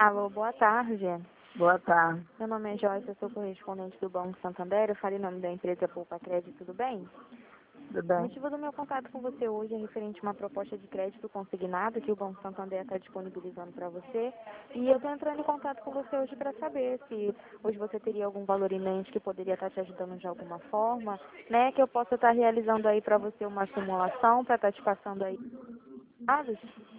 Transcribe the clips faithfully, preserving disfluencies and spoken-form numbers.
Alô, boa tarde. Boa tarde. Meu nome é Joyce, eu sou correspondente do Banco Santander. Eu falei em nome da empresa Poupa Crédito, tudo bem? Tudo O bem? motivo do meu contato com você hoje é referente a uma proposta de crédito consignado que o Banco Santander está disponibilizando para você. E eu estou entrando em contato com você hoje para saber se hoje você teria algum valor em mente que poderia estar te ajudando de alguma forma, né? Que eu possa estar realizando aí para você uma simulação para estar te passando aí dados.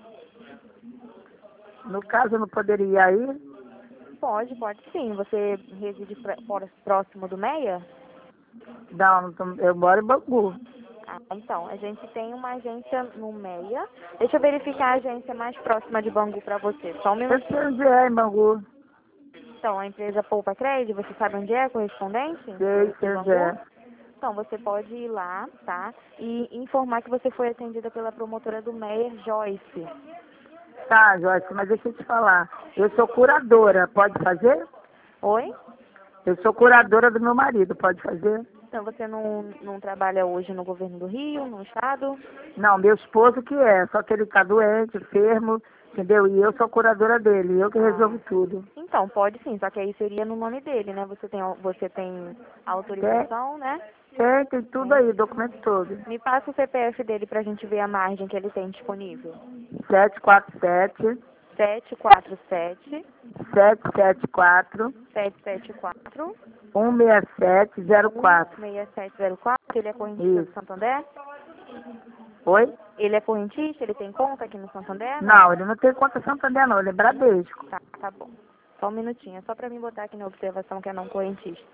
No caso, eu não poderia ir? Pode, pode sim. Você reside pró- pró- próximo do Meia? Não, não tô- eu moro em Bangu. Ah, então, a gente tem uma agência no Meia. Deixa eu verificar a agência mais próxima de Bangu para você. Só um Eu sei minutinho. onde é, em Bangu. Então, a empresa Poupa Crédito, você sabe onde é a correspondente? Sei, De, de sei onde Bangu? é. Então, você pode ir lá, tá? E informar que você foi atendida pela promotora do Meia, Joyce. Tá, Joyce, mas deixa eu te falar. Eu sou curadora, pode fazer? Oi? Eu sou curadora do meu marido, pode fazer? Então, você não, não trabalha hoje no governo do Rio, no estado? Não, meu esposo que é, só que ele tá doente, enfermo, entendeu? E eu sou curadora dele, eu que Ah, resolvo tudo. então, pode sim, só que aí seria no nome dele, né? Você tem, você tem Tem, autorização, né? tem, tem tudo Tem. aí, documento todo. Me passa o C P F dele pra gente ver a margem que ele tem disponível. Sete quatro sete, sete quatro sete, sete sete quatro, sete sete quatro, um seis sete zero um quatro. seis sete zero quatro. Ele é correntista do Isso. Santander? Oi? Ele é correntista? Ele tem conta aqui no Santander? Não, Não. ele não tem conta Santander não, ele é Bradesco. Tá, tá bom. Só um minutinho, é só pra mim botar aqui na observação que é não correntista.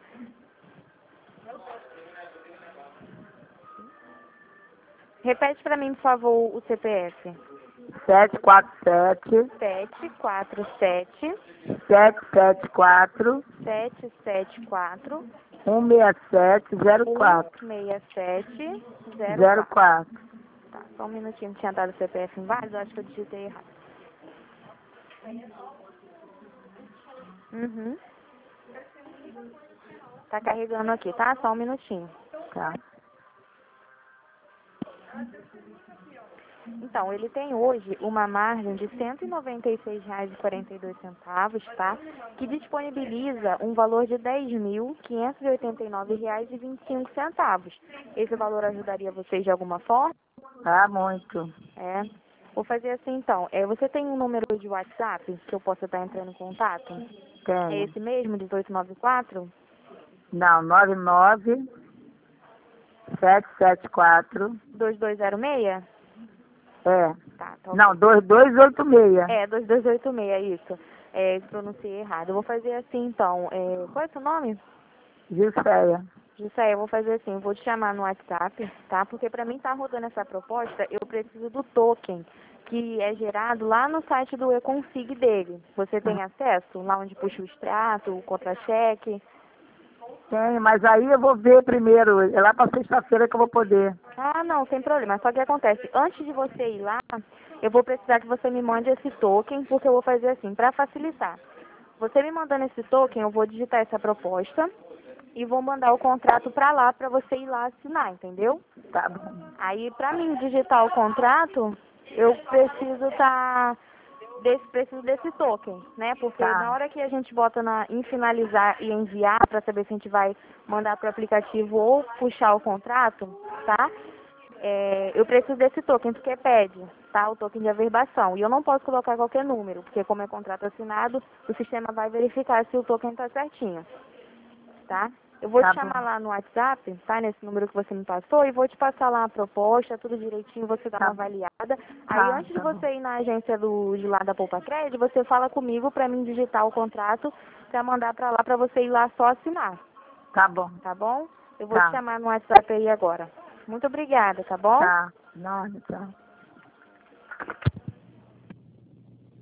Repete pra mim, por favor, o C P F. sete quatro sete, sete quatro sete, sete sete quatro, sete sete quatro, um seis sete zero um quatro. seis sete zero Zero quatro. quatro. Tá, só um minutinho, tinha dado o C P F inválido, acho que eu digitei errado. Uhum. Tá carregando aqui, tá? Só um minutinho. Tá. Então, ele tem hoje uma margem de cento e noventa e seis reais e quarenta e dois centavos, tá? Que disponibiliza um valor de dez mil quinhentos e oitenta e nove reais e vinte e cinco centavos. Esse valor ajudaria vocês de alguma forma? Tá muito. É. Vou fazer assim então. É, você tem um número de WhatsApp que eu possa estar entrando em contato? É Tenho. esse mesmo, dezoito noventa e quatro? Não, nove nove sete sete quatro. dois dois zero seis? É. Tá, tá ok. Não, dois dois oito seis. É, dois dois oito seis, isso. É, pronunciei errado. Eu vou fazer assim então. É, qual é o seu nome? Jusceia. Jusceia, eu vou fazer assim, eu vou te chamar no WhatsApp, tá? Porque para mim tá rodando essa proposta, eu preciso do token, que é gerado lá no site do E-Config dele. Você tem acesso? Lá onde puxa o extrato, o contra-cheque? Tenho, mas aí eu vou ver primeiro. É lá pra sexta-feira que eu vou poder. Ah, não, sem problema. Só que acontece, antes de você ir lá, eu vou precisar que você me mande esse token, porque eu vou fazer assim, para facilitar. Você me mandando esse token, eu vou digitar essa proposta e vou mandar o contrato para lá, para você ir lá assinar, entendeu? Tá bom. Aí, para mim digitar o contrato, eu preciso estar desse preciso desse token, né? Porque na Tá. hora que a gente bota na, em finalizar e enviar para saber se a gente vai mandar para o aplicativo ou puxar o contrato, tá? É, eu preciso desse token porque pede, tá? O token de averbação. E eu não posso colocar qualquer número, porque como é contrato assinado, o sistema vai verificar se o token está certinho, tá? Eu vou Tá te bom. chamar lá no WhatsApp, tá? Nesse número que você me passou, e vou te passar lá a proposta, tudo direitinho, você dá uma Tá, avaliada. Aí tá, antes de tá bom. você ir na agência do, de lá da Poupa Crédito, você fala comigo para mim digitar o contrato, para mandar para lá para você ir lá só assinar, Tá bom. tá bom? Eu vou te Tá. chamar no WhatsApp aí agora. Muito obrigada, tá bom? Tá. Não, tchau.